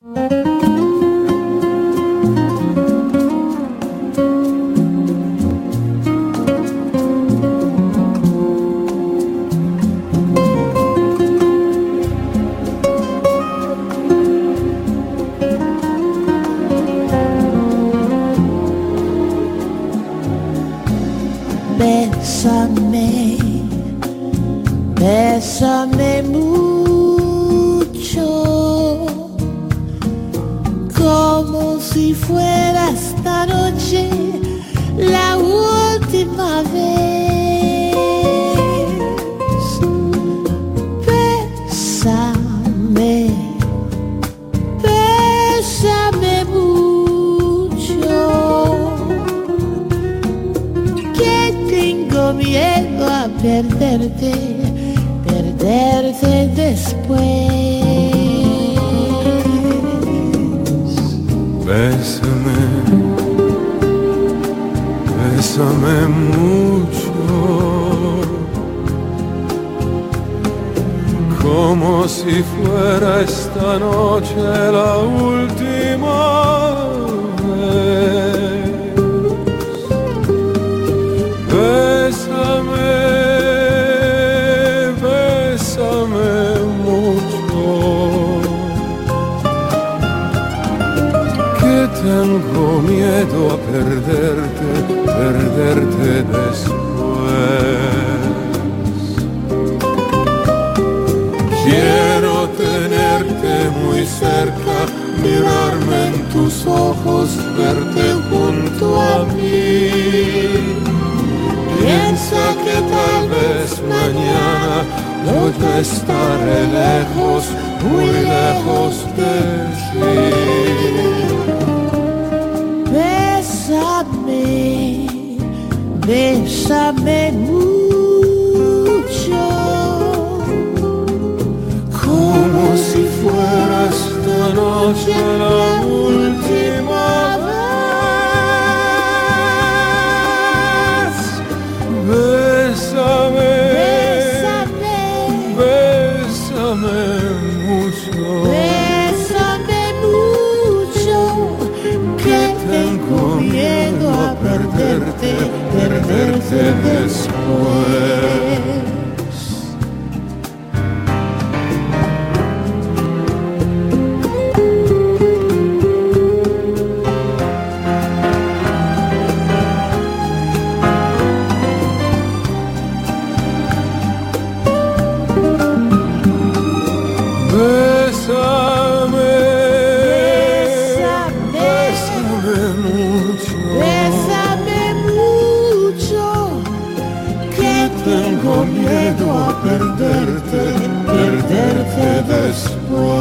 Bésame, bésame mucho, como si fuera esta noche la última vez. Bésame, bésame mucho, que tengo miedo a perderte, perderte después. Bésame, bésame mucho, como si fuera esta noche la última vez. Bésame, bésame mucho, que tengo miedo a perderte, perderte después. Quiero tenerte muy cerca, mirarme en tus ojos, verte junto a mí. Piensa que tal vez mañana yo ya estaré lejos, muy lejos de ti. Bésame, bésame mucho, Como si fuera esta noche la última vez. Bésame, bésame, bésame mucho, bésame mucho, que tengo miedo a perderte, perderte después. Bésame, Bésame, bésame mucho, bésame mucho, que tengo miedo a perderte, perderte después.